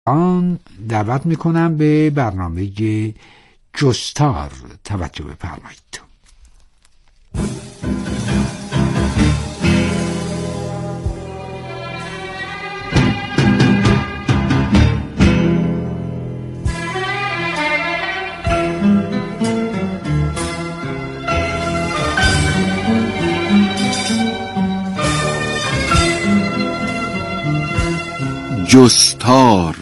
آن دعوت میکنم به برنامه جستار توجه بفرمایید. جستار.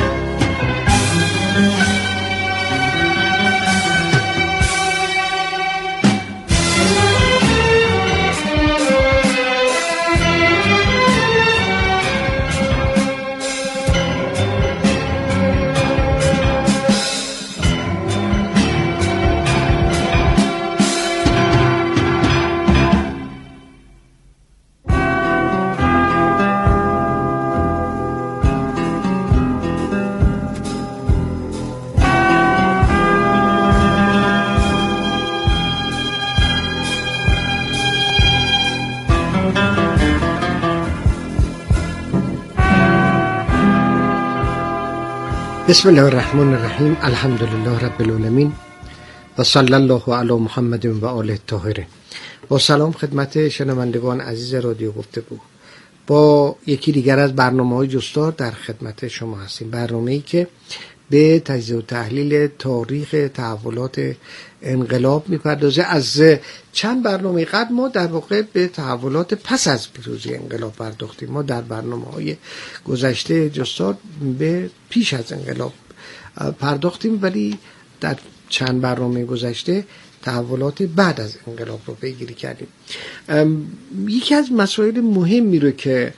بسم الله الرحمن الرحیم. الحمدلله رب العالمین و صلی الله علی محمد و آله الطاهرین. با سلام خدمت شنوندگان عزیز رادیو گفتگو. با یکی دیگر از برنامه‌های جستار در خدمت شما هستیم. برنامه‌ای که به تجزیه و تحلیل تاریخ تحولات انقلاب میپردازه. از چند برنامه قبل ما در واقع به تحولات پس از پیروزی انقلاب پرداختیم. ما در برنامه‌های گذشته جستار به پیش از انقلاب پرداختیم، ولی در چند برنامه گذشته تحولات بعد از انقلاب رو پیگیری کردیم. یکی از مسائل مهمی رو که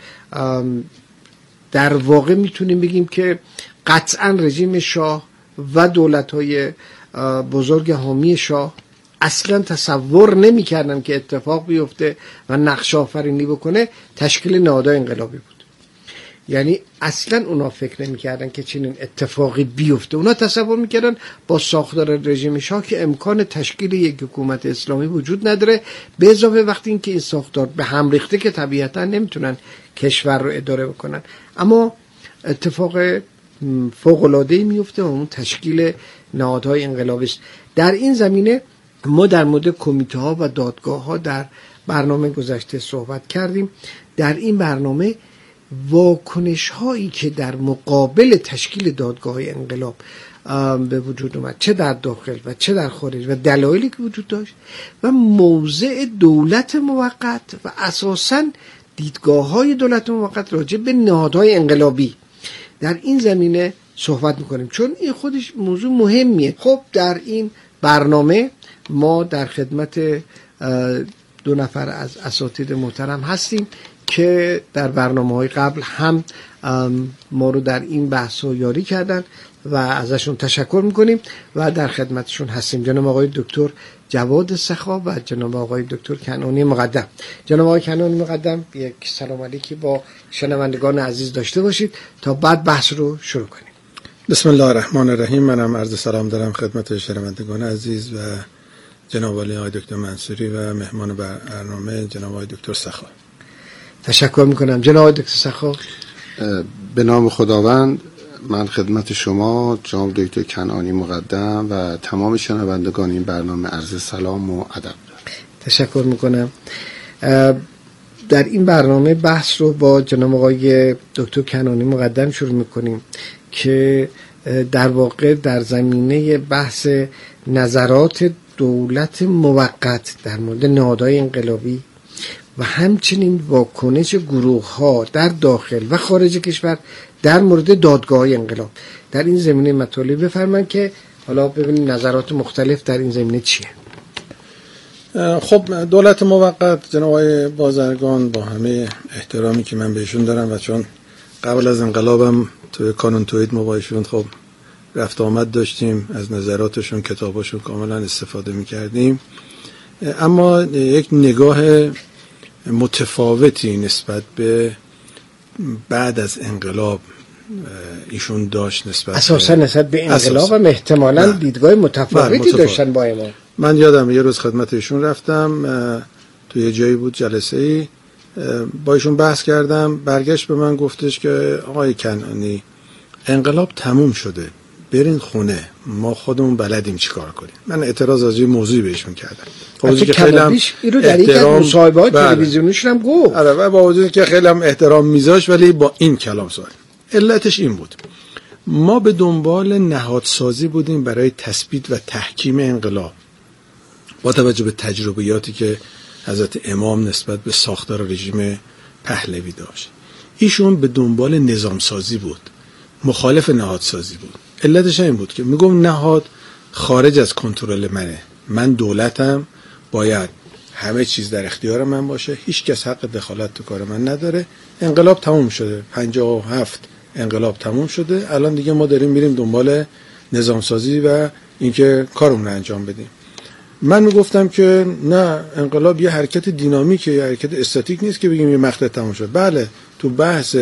در واقع میتونیم بگیم که قطعا رژیم شاه و دولت‌های بزرگ حامی شاه اصلا تصور نمی‌کردن که اتفاق بیفته و نقش آفرینی بکنه، تشکیل نهادهای انقلابی بود. یعنی اصلا اونا فکر نمی‌کردن که چنین اتفاقی بیفته. اونا تصور می‌کردن با ساختار رژیم شاه که امکان تشکیل یک حکومت اسلامی وجود نداره، به اضافه وقتی اینکه این ساختار به هم ریخته که طبیعتا نمیتونن کشور رو اداره بکنن. اما اتفاق فوق‌العاده‌ای میفته و اون تشکیل نهادهای انقلابی است. در این زمینه ما در مورد کمیته‌ها و دادگاه‌ها در برنامه گذشته صحبت کردیم. در این برنامه واکنش‌هایی که در مقابل تشکیل دادگاه‌های انقلاب به وجود اومد، چه در داخل و چه در خارج، و دلایلی که وجود داشت و موضع دولت موقت و اساساً دیدگاه‌های دولت موقت راجع به نهادهای انقلابی، در این زمینه صحبت میکنیم، چون این خودش موضوع مهمیه. خب در این برنامه ما در خدمت دو نفر از اساتید محترم هستیم که در برنامه‌های قبل هم ما رو در این بحث‌ها یاری کردن و ازشون تشکر میکنیم و در خدمتشون هستیم. جناب آقای دکتر جواد سخا و جناب آقای دکتر کنعانی مقدم. جناب آقای کنعانی مقدم، یک سلام علیکی با شنوندگان عزیز داشته باشید تا بعد بحث رو شروع کنیم. بسم الله الرحمن الرحیم. منم عرض سلام دارم خدمت شنوندگان عزیز و جناب آقای دکتر منصوری و مهمان برنامه جناب آقای دکتر سخا. تشکر میکنم. جناب آقای دکتر سخا. به نام خداوند، من خدمت شما جناب دکتر کنعانی مقدم و تمام شنوندگان این برنامه عرض سلام و ادب دارم. تشکر میکنم. در این برنامه بحث رو با جناب آقای دکتر کنعانی مقدم شروع میکنیم که در واقع در زمینه بحث نظرات دولت موقت در مورد نهادهای انقلابی و همچنین واکنش گروه‌ها در داخل و خارج کشور در مورد دادگاه‌های انقلاب، در این زمینه مطالب بفرمایید که حالا ببینیم نظرات مختلف در این زمینه چیه. خب دولت موقت جناب آقای بازرگان، با همه احترامی که من بهشون دارم و چون قبل از انقلابم توی کانون توحید ما با ایشون خب رفت آمد داشتیم، از نظراتشون کتاباشون کاملا استفاده می‌کردیم، اما یک نگاه متفاوتی نسبت به بعد از انقلاب ایشون داشت. اساسا نسبت به انقلاب هم احتمالاً دیدگاه متفاوتی داشتن با ما. من یادم یه روز خدمت ایشون رفتم، توی یه جایی بود با ایشون بحث کردم، برگشت به من گفتش که آقای کنعانی انقلاب تموم شده، برین خونه، ما خودمون بلدیم چیکار کنیم. من اعتراض از این موضوعی بهشون کردم. که خیلی هم اینو در یک از مصاحبه‌های تلویزیونیش هم گفت. آره، و با وجودی که خیلی هم احترام میذاشت ولی با این کلام سوال. علتش این بود: ما به دنبال نهادسازی بودیم برای تثبیت و تحکیم انقلاب با توجه به تجربیاتی که حضرت امام نسبت به ساختار رژیم پهلوی داشت. ایشون به دنبال نظام سازی بود، مخالف نهادسازی بود. علتش این بود که میگم نهاد خارج از کنترل منه، من دولتم، باید همه چیز در اختیار من باشه، هیچ کس حق دخالت تو کار من نداره. انقلاب تموم شده، 57 انقلاب تموم شده، الان دیگه ما داریم میریم دنبال نظام سازی و اینکه کارمون رو انجام بدیم. من میگفتم که نه، انقلاب یه حرکت دینامیکه، یه حرکت استاتیک نیست که بگیم یه مقطع تموم شد. بله، تو بحث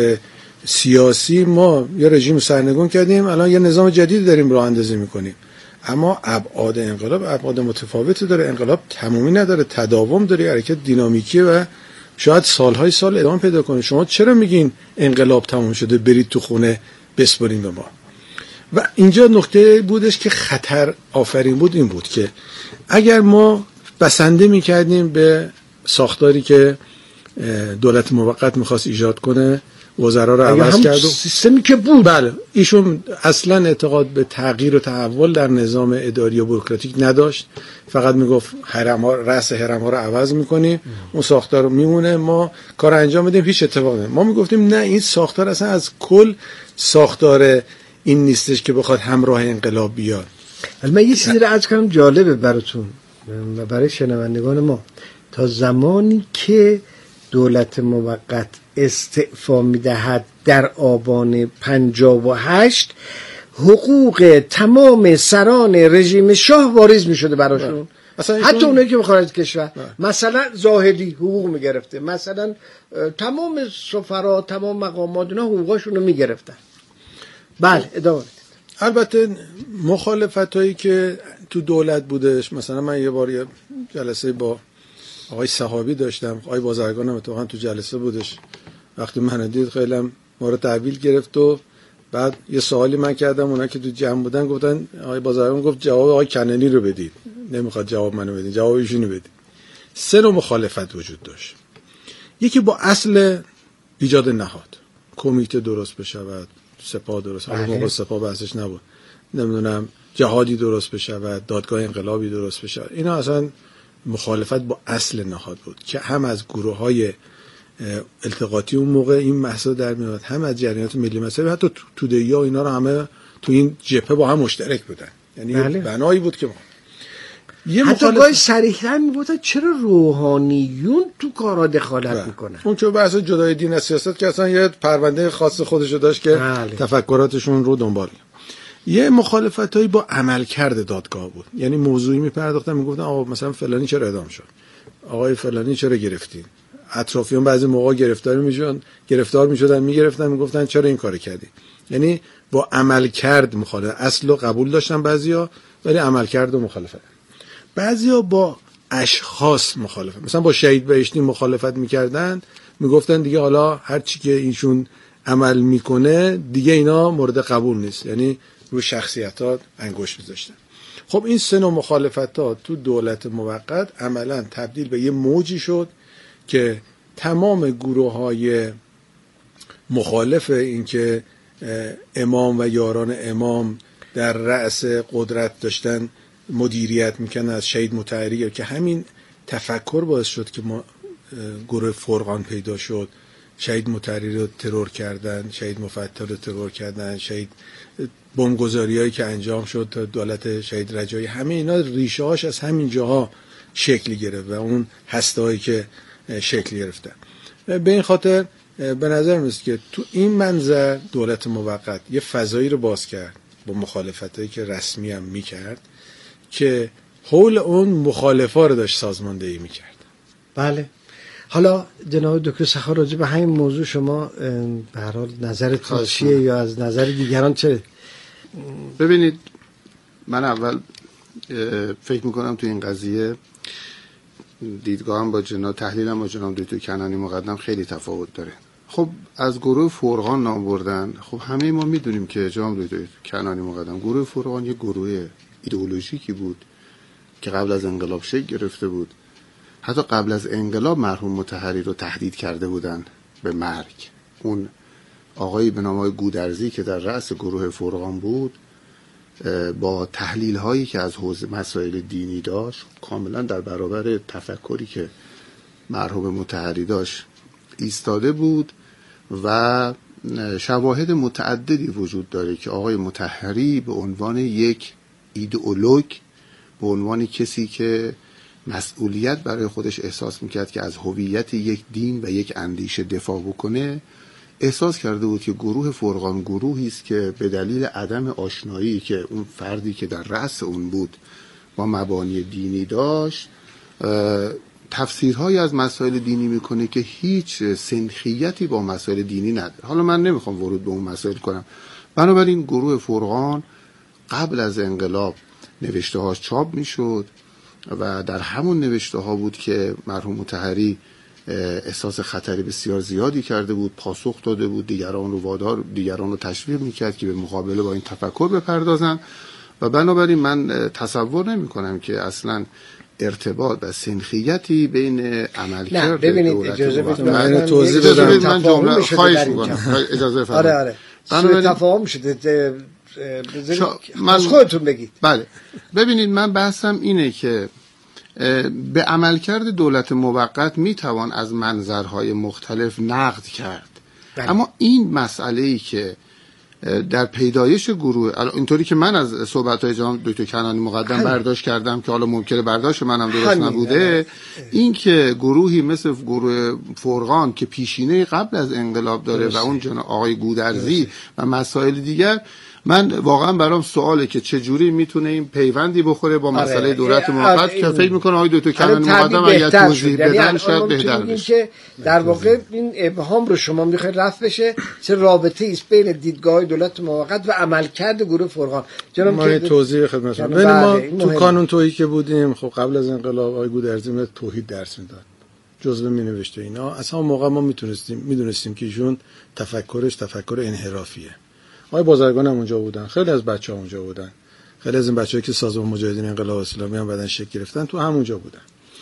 سیاسی ما یه رژیم سرنگون کردیم، الان یه نظام جدید داریم راه اندازی میکنیم، اما ابعاد انقلاب ابعاد متفاوتی داره. انقلاب تمومی نداره، تداوم داره، حرکت دینامیکیه و شاید سالهای سال ادامه پیدا کنه. شما چرا میگین انقلاب تموم شده برید تو خونه بسپرین به ما؟ و اینجا نکته بودش که خطر آفرین بود، این بود که اگر ما بسنده میکردیم به ساختاری که دولت موقت میخواست ایجاد کنه، وزرا رو عوض کرد و سیستمی که بود، بله، ایشون اصلا اعتقاد به تغییر و تحول در نظام اداری و بوروکراتیک نداشت، فقط میگفت رأس هرم‌ها رو عوض میکنیم، اون ساختار رو میمونه، ما کار انجام بدیم، هیچ اتفاقی نمیفته. ما میگفتیم نه، این ساختار اصلا از کل ساختار این نیستش که بخواد همراه انقلاب بیاد. من یه چیزی رو عرض کنم جالبه براتون و برای شنوندگان ما. تا زمانی که دولت موقت استعفا میدهد در آبان 58، حقوق تمام سران رژیم شاه واریز میشده براشون، حتی اونایی که خارج کشور. مثلا زاهدی حقوق میگرفته، مثلا تمام سفرا، تمام مقامات اینا حقوقاشون رو میگرفتن. بله، ادامه بدید. البته مخالفتایی که تو دولت بودش، مثلا من یه بار یه جلسه با آقای صحابی داشتم، آقای بازرگان هم اتفاقا تو جلسه بودش، وقتی من دید خیلی هم ما رو تحویل گرفت و بعد یه سوالی من کردم، اونا که تو جمع بودن گفتن، آقای بازرگان گفت جواب آقای کنانی رو بدید، نمیخواد جواب منو بدید، جواب ایشونو بدید. 3 نوع مخالفت وجود داشت. یکی با اصل ایجاد نهاد، کمیته درست بشود، سپاه درست، حالا موقع سپاه بحثش نبود، نمیدونم جهادی درست بشود، دادگاه انقلابی درست بشود، اینا اصلا مخالفت با اصل نهاد بود که هم از گروه‌های التقاطی اون موقع این مسائل در میاد، هم از جریانات ملی مذهبی، حتی توده‌ای‌ها اینا رو همه تو این جبهه با هم مشترک بودن. یعنی بنایی بود که یه حتی گاهی صریح‌تر میگفتن چرا روحانیون تو کارا دخالت میکنن. اون که بحث جدای دین از سیاست که اصلا یه پرونده خاص خودشو داشت که تفکراتشون رو دنبال. یه مخالفتایی با عملکرد دادگاه بود، یعنی موضوعی میپرداختن، میگفتن آقا مثلا فلانی چرا اعدام شد، آقای فلانی چرا گرفتین، اطرافیان بعضی موقع گرفتار میشدن میگرفتن میگفتن چرا این کارو کردی. یعنی با عملکرد مخالفت، اصل قبول داشتن بعضیا ولی عملکرد مخالفت. بعضیا با اشخاص مخالفت، مثلا با شهید بهشتی مخالفت میکردن، میگفتن دیگه حالا هر چی که اینشون عمل میکنه دیگه اینا مورد قبول نیست، یعنی روی شخصیتات انگشت میذاشتن. خب این 3 نوع مخالفتات تو دولت موقت عملا تبدیل به یه موجی شد که تمام گروه‌های مخالف این که امام و یاران امام در رأس قدرت داشتن مدیریت میکنن از شهید مطهری، که همین تفکر باعث شد که ما گروه فرقان پیدا شد، شهید مطهری رو ترور کردن، شهید مفتح رو ترور کردن، شهید بمبگذاریایی که انجام شد تا دولت شهید رجایی، همه اینا ریشه هاش از همین جاها شکل گرفت و اون هسته‌هایی که شکل گرفتن. به این خاطر به نظر میاد که تو این منظر دولت موقت یه فضایی رو باز کرد با مخالفتایی که رسمی هم میکرد که حول اون مخالفا رو داشت سازماندهی میکرد. بله. حالا جناب دکتر سخا راجع به همین موضوع شما به هر حال نظرتون چیه یا از نظر دیگران چه؟ ببینید، من اول فکر میکنم تو این قضیه دیدگاهم با تحلیلم با جناب دکتر کنانی مقدم خیلی تفاوت داره. خب از گروه فرقان نام بردن. خب همه ما میدونیم که جناب دکتر کنانی مقدم گروه فرقان یک گروه ایدئولوژیکی بود که قبل از انقلاب شکل گرفته بود. حتی قبل از انقلاب مرحوم مطهری رو تهدید کرده بودن به مرگ. اون آقایی به نام گودرزی که در رأس گروه فرقان بود با تحلیل هایی که از حوزه مسائل دینی داشت کاملا در برابر تفکری که مرحوم مطهری داشت ایستاده بود و شواهد متعددی وجود داره که آقای مطهری به عنوان یک ایدئولوگ، به عنوان کسی که مسئولیت برای خودش احساس میکرد که از هویت یک دین و یک اندیشه دفاع بکنه، احساس کرده بود که گروه فرقان گروهی است که به دلیل عدم آشنایی که اون فردی که در رأس اون بود با مبانی دینی داشت تفسیرهایی از مسائل دینی میکنه که هیچ سنخیتی با مسائل دینی نداره. حالا من نمیخوام ورود به اون مسائل کنم. بنابراین گروه فرقان قبل از انقلاب نوشته هاش چاپ میشد و در همون نوشته ها بود که مرحوم مطهری احساس خطری بسیار زیادی کرده بود، پاسخ داده بود، دیگران رو تشویق میکرد که به مقابله با این تفکر بپردازن. و بنابراین من تصور نمی کنم که اصلا ارتباط و سنخیتی بین عملکرد ببینید اجازه بدید من توضیح بدم. من جمله خواهش میکنم اجازه فرمایید. آره سوء تفاهم شده. از خودتون بگید. بله ببینید من بحثم اینه که به عملکرد دولت موقت میتوان از منظرهای مختلف نقد کرد. اما این مسئله‌ای که در پیدایش گروه اینطوری که من از صحبت‌های جناب دکتر کنانی مقدم برداشت کردم که حالا ممکنه برداشت منم درست نبوده، این که گروهی مثل گروه فرقان که پیشینه قبل از انقلاب داره و اون جناب آقای گودرزی و مسائل دیگر، من واقعا برام سواله که چه جوری میتونه این پیوندی بخوره با مسئله دولت موقت که فکر میکنه آقای دکتر کنانی مقدم اگر توضیح بدن شاید بهتر بشه. که در واقع این ابهام رو شما میخواید رفع بشه چه رابطه است بین دیدگاه دولت موقت و عملکرد گروه فرقان. ما توضیح خدمتتون بدیم. ما تو کانون توحید که بودیم، خب قبل از انقلاب آقای گودرزی میاد توحید درس میداد، جزوه مینوشته اینا. اصلا موقع ما میدونستیم که ایشون تفکرش تفکر انحرافیه. آقای بازرگان هم اونجا بودن، خیلی از بچه‌ها اونجا بودن، خیلی از این بچه‌ها که سازمان مجاهدین انقلاب اسلامی هم بعدن شکل گرفتن تو همونجا بودن.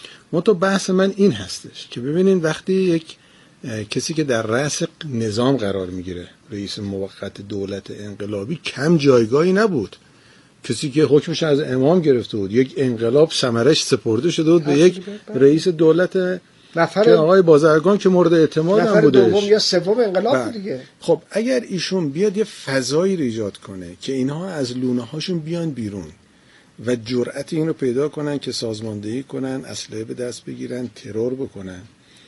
تو بحث من این هستش که ببینین وقتی یک کسی که در رأس نظام قرار میگیره، رئیس موقت دولت انقلابی، کم جایگاهی نبود. کسی که حکمش از امام گرفته بود، یک انقلاب ثمرش سپرده شده بود به یک رئیس دولت که آقای بازرگان که مورد اعتماد هم بودش، دوم یا سوم انقلاب بود دیگه. خب اگر ایشون بیاد یه فضایی رو ایجاد کنه که اینها از لونه هاشون بیان بیرون و جرأت این رو پیدا کنن که سازماندهی کنن، اسلحه به دست بگیرن، ترور بکنن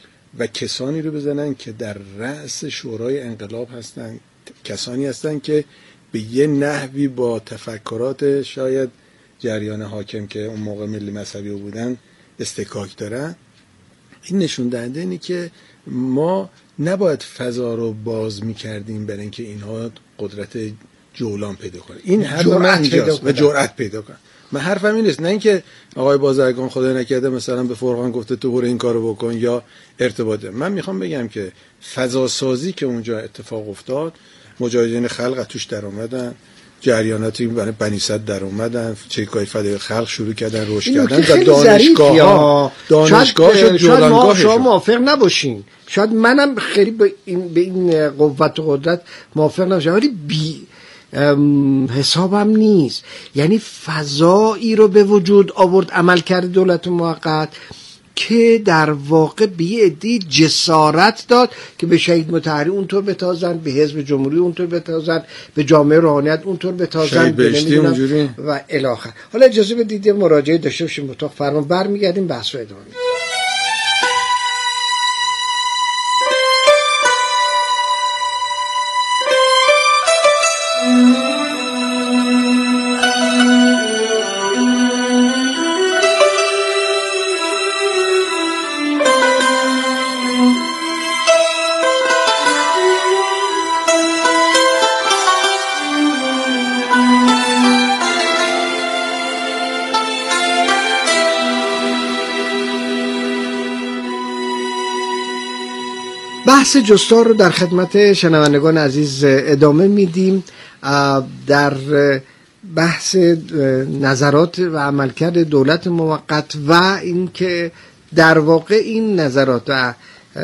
و کسانی رو بزنن که در رأس شورای انقلاب هستن، کسانی هستن که به یه نحوی با تفکرات شاید جریان حاکم که اون موقع ملی مذهبی بودن استکاک دارن، این نشون دهنده اینه که ما نباید فضا رو باز می‌کردیم برای اینکه اینها قدرت جولان پیدا کنه. این حرف من اینجاست و جرأت پیدا کنه. من حرفم این نیست، نه اینکه آقای بازرگان خدای نکرده مثلا به فرقان گفته تو برو این کارو بکن یا ارتباطه. من میخوام بگم که فضا سازی که اونجا اتفاق افتاد، مجاهدین خلق توش در اومدن، جریاناتی برای بنی صدر در اومدن، چریکای فدای خلق شروع کردن رشد کردن و دانشگاه شد جولانگاه. شما موافق نباشین، شاید منم خیلی به این قوت و قدرت موافق نباشم، ولی حسابم نیست. یعنی فضایی رو به وجود آورد عملکرد دولت موقت که در واقع به یه عده‌ای جسارت داد که به شهید مطهری اونطور بتازن، به حزب جمهوری اونطور بتازن، به جامعه روحانیت اونطور بتازن و الی آخر. حالا اجازه بدید مراجعه داشته باشیم اتاق فرمان، برمیگردیم بحث رو ادامه میدیم. بحث جستار رو در خدمت شنوندگان عزیز ادامه میدیم. در بحث نظرات و عملکرد دولت موقت و اینکه در واقع این نظرات و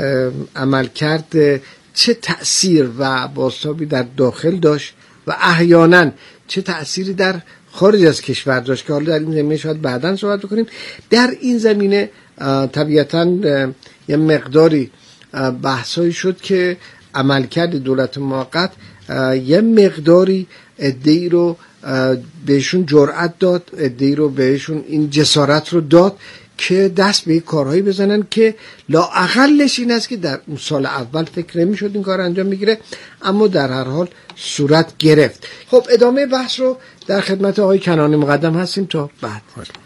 عملکرد چه تأثیر و بازتابی در داخل داشت و احیانا چه تأثیری در خارج از کشور داشت که حالا در این زمینه شاید بعداً صحبت بکنیم. در این زمینه طبیعتاً یه مقداری بحثایی شد که عملکرد دولت موقت یه مقداری عده‌ای رو بهشون جرأت داد، عده‌ای رو بهشون این جسارت رو داد که دست به کارهایی بزنن که لااقلش این است که در اون سال اول فکر نمی‌شد این کار انجام میگیره، اما در هر حال صورت گرفت. خب ادامه بحث رو در خدمت آقای کنانی مقدم هستیم تا بعد.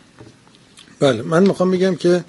بله، من میخوام بگم که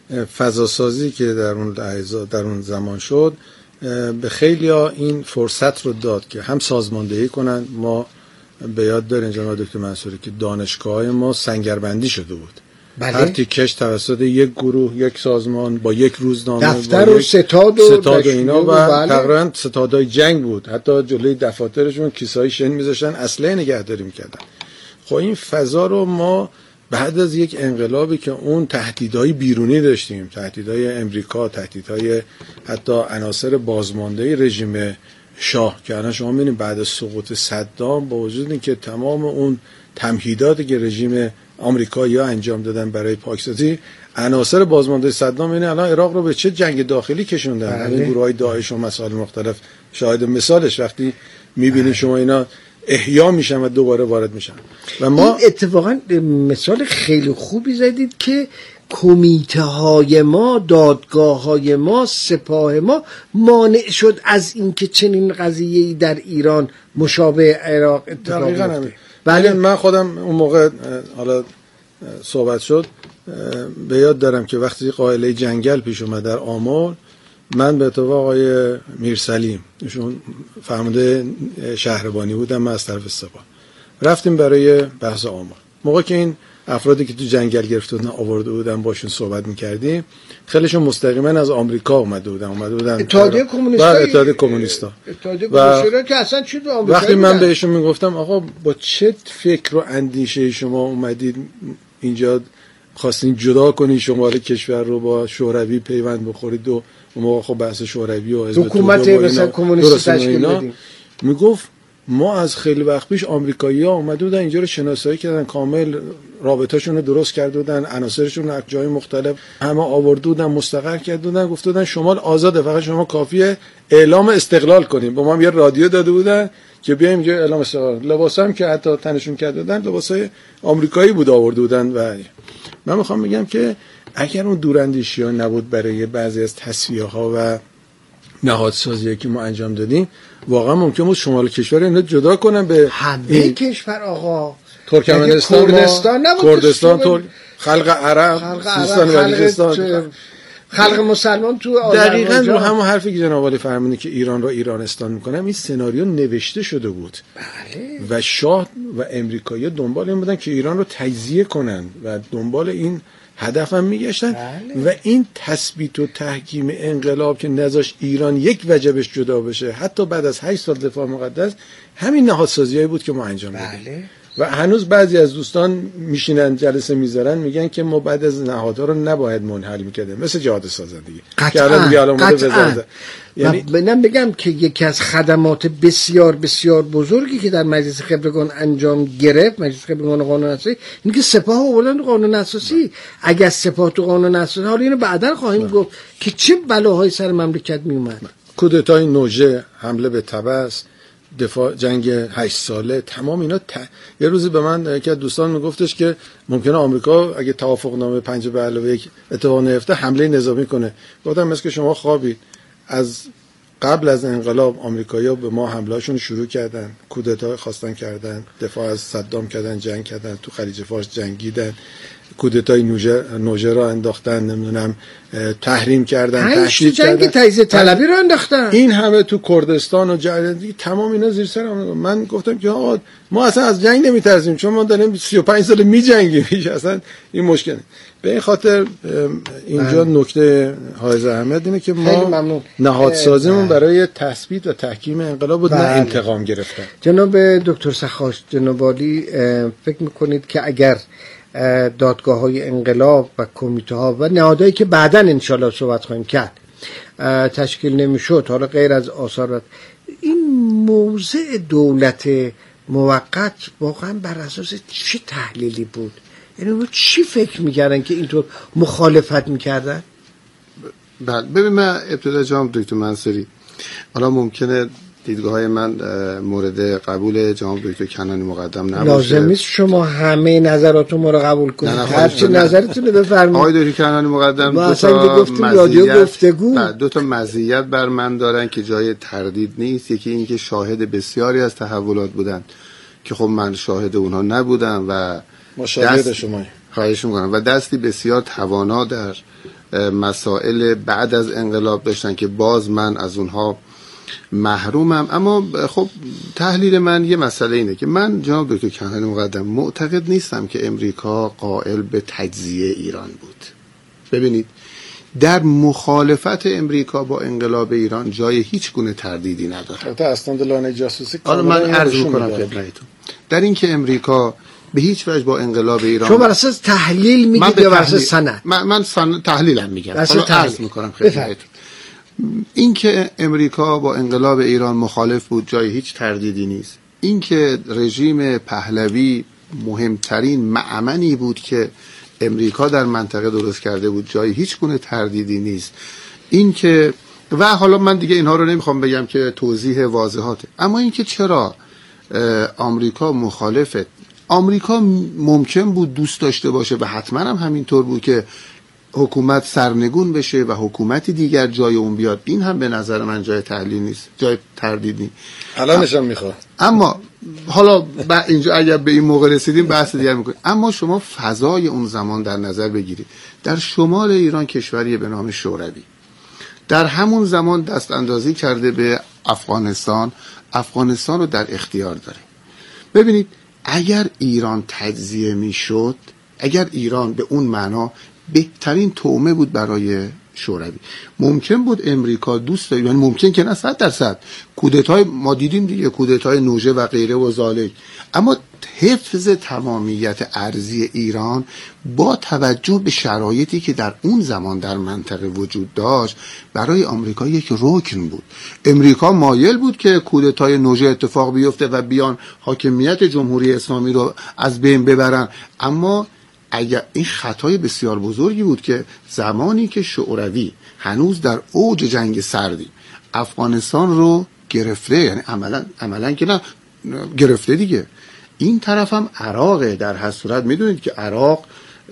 فضاسازی که در اون زمان شد به خیلیا این فرصت رو داد که هم سازماندهی کنن. ما به یاد دارین جناب دکتر منصوری که دانشگاه‌های ما سنگربندی شده بود. بله. هر تیکش توسط یک گروه، یک سازمان با یک روزنامه، دفتر و ستاد و اینا و تقریبا ستادهای جنگ بود. حتی جلوی دفاترشون کیسه‌های شن می‌ذاشتن، اسلحه نگهداری می‌کردن. خب این فضا رو ما بعد از یک انقلابی که اون تهدیدهای بیرونی داشتیم، تهدیدهای امریکا، تهدیدهای حتی عناصر بازمانده رژیم شاه که الان شما می‌بینید بعد از سقوط صدام با وجود اینکه تمام اون تمهیداتی که رژیم آمریکایی‌ها انجام دادن برای پاکسازی، عناصر بازمانده صدام الان عراق رو به چه جنگ داخلی کشوندن. این گروه‌های داعش و مسائل مختلف شاهد مثالش وقتی می‌بینید شما اینا احیا میشن و دوباره وارد میشن. و ما این اتفاقا مثال خیلی خوبی زدید که کمیته های ما، دادگاه های ما، سپاه ما مانع شد از اینکه چنین قضیه‌ای در ایران مشابه عراق اتفاق بیفته. بله، من خودم اون موقع حالا صحبت شد به یاد دارم که وقتی قائله جنگل پیش اومد در آمل، من به اتفاق آقای میرسلیم ایشون فرمانده شهربانی بودن، من از طرف سپاه رفتیم برای بحث آمل. موقع که این افرادی که تو جنگل گرفته بودن آورده بودن باشون صحبت می‌کردیم، خیلیشون مستقیما از آمریکا اومده بودن اتحادیه کمونیستا، اتحادیه کمونیستا که اصلا چی تو آمریکا. وقتی من بهشون میگفتم آقا با چه فکر و اندیشه شما اومدید اینجا خواستین جدا کنین شمال کشور رو با شوروی پیوند بخورید و اون موقع خب بحث شوروی و حزب حکومت مثلا کمونیستی تشکیل بدیم، میگفت ما از خیلی وقت پیش آمریکایی‌ها اومده بودن اینجا رو شناسایی کردن، کامل رابطه‌شون رو درست کرده بودن، عناصرشون رو از جای مختلف همه آورده بودن، مستقر کرده بودن، گفته بودن شمال آزاده، فقط شما کافیه اعلام استقلال کنیم. با ما هم یه رادیو داده بودن که بیایم اینجا اعلام استقلال. لباسام که حتی تنشون کرده بودن لباسای آمریکایی بود آورده بودن. و من میخوام بگم که اگر اون دوراندیشی‌ها نبود برای بعضی از تصفیه‌ها و نهادسازی که ما انجام دادیم، واقعا ممکن بود شمال کشور اینو جدا کنن به همه کشور. آقا ترکمنستان، کردستان، خلق عرب، سیستان و بلوچستان، خلق مسلمان تو دقیقاً رو همون حرفی که جناب عالی فرمودن که ایران را ایرانستان میکنم، این سناریو نوشته شده بود. بله. و شاه و امریکایی دنبال این بودن که ایران رو تجزیه کنن و دنبال این هدف هم میگشتن. بله. و این تثبیت و تحکیم انقلاب که نذاش ایران یک وجبش جدا بشه حتی بعد از 8 سال دفاع مقدس، همین نهادسازیایی بود که ما انجام دادیم. بله. و هنوز بعضی از دوستان میشینن جلسه میذارن میگن که ما بعد از نهادها رو نباید منحل میکردیم، مثل جهاد سازندگی که الان دیگه الان یعنی من بگم که یکی از خدمات بسیار بسیار بزرگی که در مجلس خبرگان انجام گرفت، مجلس خبرگان قانون اساسی، این که سپاه آوردن قانون اساسی. اگر سپاه تو قانون اساسی، حالا اینو بعداً خواهیم گفت که چه بلاهای سر مملکت میومد. کودتای نوژه، حمله به طبس، دفاع جنگ 8 ساله، تمام اینا یه روزی به من یکی از دوستان میگفتش که ممکنه آمریکا اگه توافقنامه 5+1 اتفاق نیفته حمله نظامی کنه. گفتم مثل که شما خوابید. از قبل از انقلاب آمریکایی‌ها به ما حمله‌هاشون شروع کردن، کودتا خواستن کردن، دفاع از صدام کردن، جنگ کردن، تو خلیج فارس جنگیدن، کودتای نوژه را انداختن، نمیدونم تحریم کردن، تشدید کردن، جنگ تجزیه طلبی رو انداختن. این همه تو کردستان و جنگ، تمام اینا زیر سر من گفتم که آقا ما اصلا از جنگ نمیترسیم، چون ما داریم 35 سال میجنگیم، اصلا این مشکل. به این خاطر اینجا نکته حائز اهمیت اینه که ما نهادسازیمون برای تثبیت و تحکیم انقلاب بود، نه انتقام گرفتن. جناب دکتر سخاش، جناب عالی، فکر میکنید که اگر دادگاه‌های انقلاب و کمیته‌ها و نهادهایی که بعداً انشالله صحبت خواهیم کرد تشکیل نمیشد، حالا غیر از آثار، این موضع دولت موقت واقعا بر اساس چه تحلیلی بود؟ یعنی چی فکر میکردن که اینطور مخالفت میکردن؟ بله، ببین من ابتدا جناب دکتر منصوری، حالا ممکنه دیدگاه‌های من مورد قبول جناب دکتر کنانی مقدم نباشه، لازم نیست شما همه نظرات ما رو قبول کنید، هر چی نظرتون رو بفرمایید. آقای دکتر کنانی مقدم دو تا مزیت بر من دارن که جای تردید نیست. یکی این که شاهد بسیاری از تحولات بودن که خب من شاهد اونها نبودم و مشاهده شما خواهش میکنم و دستی بسیار توانا در مسائل بعد از انقلاب داشتن که باز من از اونها محرومم. اما خب تحلیل من یه مسئله اینه که من جناب دکتر کنانی مقدم معتقد نیستم که امریکا قائل به تجزیه ایران بود. ببینید در مخالفت امریکا با انقلاب ایران جای هیچ گونه تردیدی نداره. تا اسناد جاسوسی حالا من عرض میکنم خدمتتون در این که امریکا به هیچ وجه با انقلاب ایران، شما بر اساس تحلیل میگید یا بر اساس سند؟ من تحلیلم میگم، حالا عرض میکنم خدمتتون. این که امریکا با انقلاب ایران مخالف بود جای هیچ تردیدی نیست. این که رژیم پهلوی مهمترین معمنی بود که امریکا در منطقه درست کرده بود جای هیچ گونه تردیدی نیست. این که و حالا من دیگه اینها رو نمیخوام بگم که توضیح واضحاته، اما این که چرا آمریکا مخالفه، آمریکا ممکن بود دوست داشته باشه و حتما هم همینطور بود که حکومت سرنگون بشه و حکومتی دیگر جای اون بیاد. این هم به نظر من جای تحلیل نیست، جای تردید نیست. الانش هم میخواد. اما حالا اینجا اگر به این موقع رسیدیم بحث دیگر میکنیم. اما شما فضای اون زمان در نظر بگیرید. در شمال ایران کشوری به نام شوروی در همون زمان دست اندازی کرده به افغانستان رو در اختیار داره. ببینید اگر ایران تجزیه میشد، اگر ایران به اون معنا بهترین طعمه بود برای شوروی، ممکن بود امریکا دوست داشت، یعنی ممکن که نه 100%، کودتای ما دیدیم دیگه، کودتای نوژه و غیره و ذالک، اما حفظ تمامیت ارضی ایران با توجه به شرایطی که در اون زمان در منطقه وجود داشت برای آمریکا یک رکن بود. امریکا مایل بود که کودتای نوژه اتفاق بیفته و بیان حاکمیت جمهوری اسلامی رو از بین ببرن، اما اگر این خطای بسیار بزرگی بود که زمانی که شوروی هنوز در اوج جنگ سردی افغانستان رو گرفته، یعنی عملا که نه گرفته دیگه، این طرف هم عراق، در هر صورت میدونید که عراق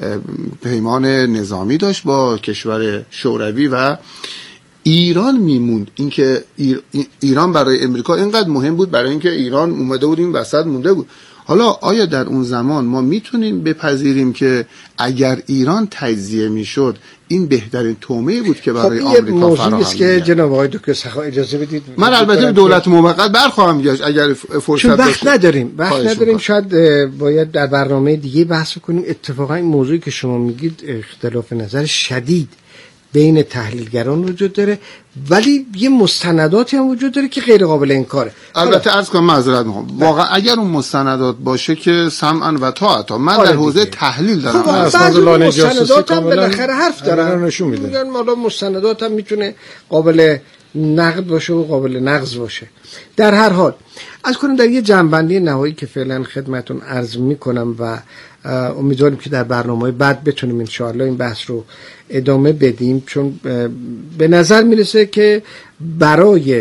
پیمان نظامی داشت با کشور شوروی و ایران میموند. اینکه ایران برای امریکا اینقدر مهم بود برای اینکه ایران اومده بود این وسط مونده بود. حالا آیا در اون زمان ما میتونیم بپذیریم که اگر ایران تجزیه میشد این بهترین طعمه بود که برای آمریکا فراهم می‌شد؟ که جناب آقای دکتر سخا اجازه بدید من البته به دولت موقت برخواهم گشت اگر فرصت وقت نداریم شاید باید در برنامه دیگه بحث کنیم. اتفاقا این موضوعی که شما میگید اختلاف نظر شدید بین تحلیلگران وجود داره، ولی یه مستنداتی هم وجود داره که غیر قابل انکاره. البته عرض کنم معذرت میخوام، واقعا اگر اون مستندات باشه که سمعا و طاعتا، من در حوزه تحلیل دارم. بعضی مستندات هم بالاخره حرف دارن نشون میدن، حالا مستندات هم میتونه قابل نقد باشه و قابل نقض باشه. در هر حال از کنم در یه جنبندی نهایی که فعلا خدمتون عرض میکنم و امیدواریم که در برنامه‌های بعد بتونیم انشاءالله این بحث رو ادامه بدیم، چون به نظر میرسه که برای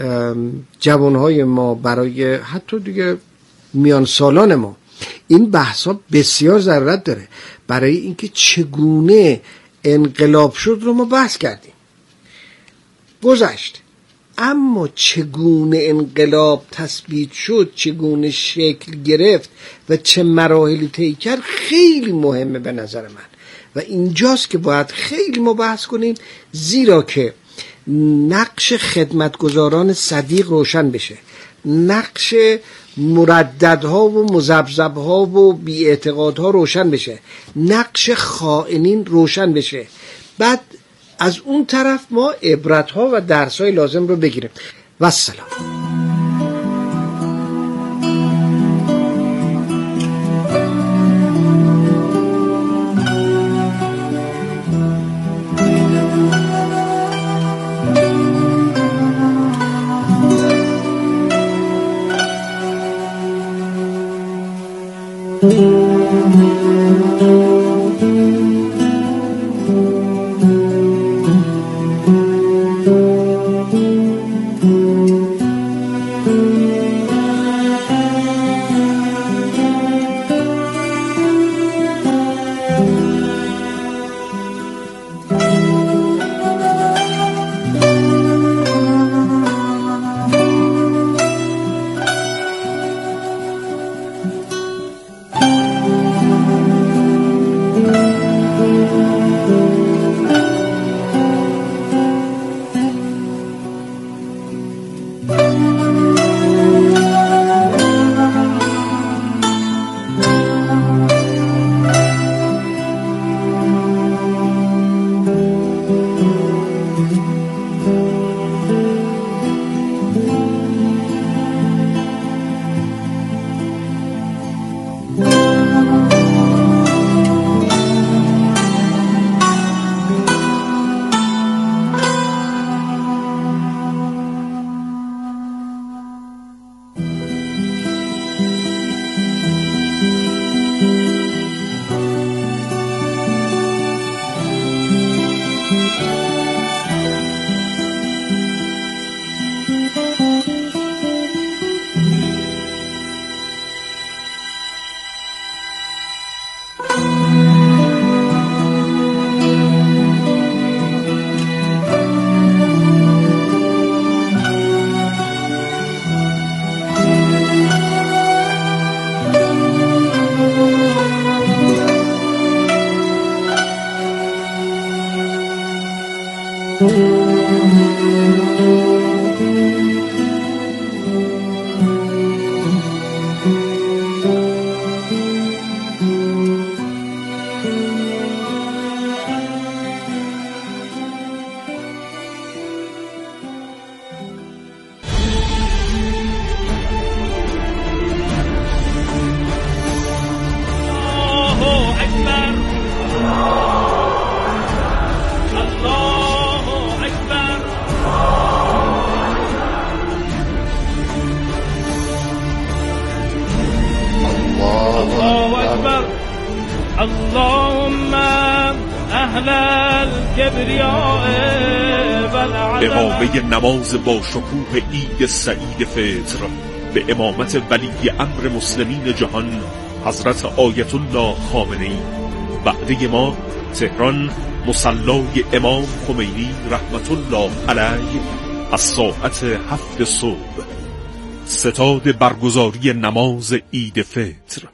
جوانهای ما، برای حتی دیگه میان سالان ما، این بحثا بسیار ضرورت داره. برای اینکه چگونه انقلاب شد رو ما بحث کردیم، گذشت، اما چگونه انقلاب تثبیت شد، چگونه شکل گرفت و چه مراحلی طی کرد خیلی مهمه به نظر من و اینجاست که باید خیلی ما بحث کنیم، زیرا که نقش خدمتگزاران صدیق روشن بشه، نقش مرددها و مذبذبها و بی‌اعتقادها روشن بشه، نقش خائنین روشن بشه، بعد از اون طرف ما عبرتها و درسهای لازم رو بگیریم. و السلام. اللهم اهل الكبریاء امامه نماز با شکوه عید سعید فطر به امامت ولی امر مسلمین جهان حضرت آیت الله خامنه‌ای، بعده ما تهران، مصلای امام خمینی رحمت الله علیه، از ساعت 7 صبح، ستاد برگزاری نماز عید فطر.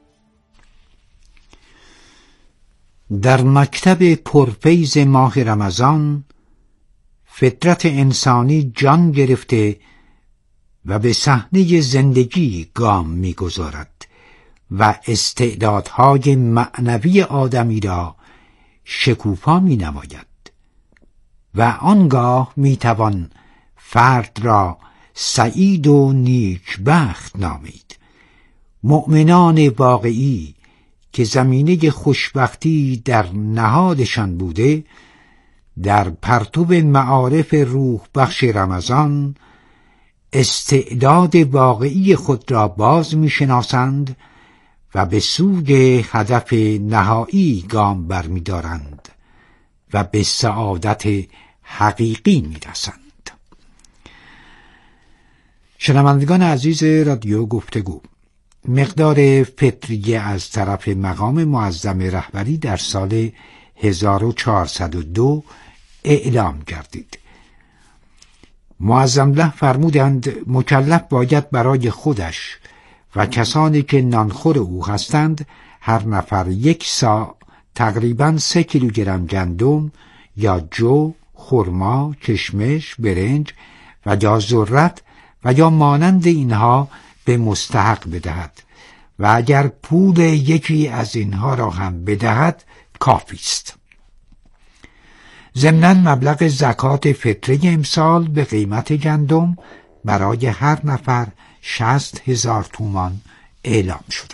در مکتب پرفیض ماه رمضان فطرت انسانی جان گرفته و به صحنه زندگی گام می‌گذارد و استعدادهای معنوی آدمی را شکوفا می‌نماید و آنگاه می‌توان فرد را سعید و نیکبخت نامید. مؤمنان واقعی که زمینه خوشبختی در نهادشان بوده، در پرتو معارف روح بخش رمضان استعداد واقعی خود را باز می‌شناسند و به سوی هدف نهایی گام برمی‌دارند و به سعادت حقیقی می‌رسند. شنوندگان عزیز رادیو گفتگو، مقدار فطریه از طرف مقام معظم رهبری در سال 1402 اعلام گردید. معظم له فرمودند مکلف باید برای خودش و کسانی که نانخور او هستند هر نفر 1 صاع تقریباً 3 کیلوگرم گندم یا جو، خرما، کشمش، برنج و یا ذرت و یا مانند اینها به مستحق بدهد و اگر پول یکی از اینها را هم بدهد کافی است. ضمناً مبلغ زکات فطره امسال به قیمت گندم برای هر نفر 60,000 تومان اعلام شده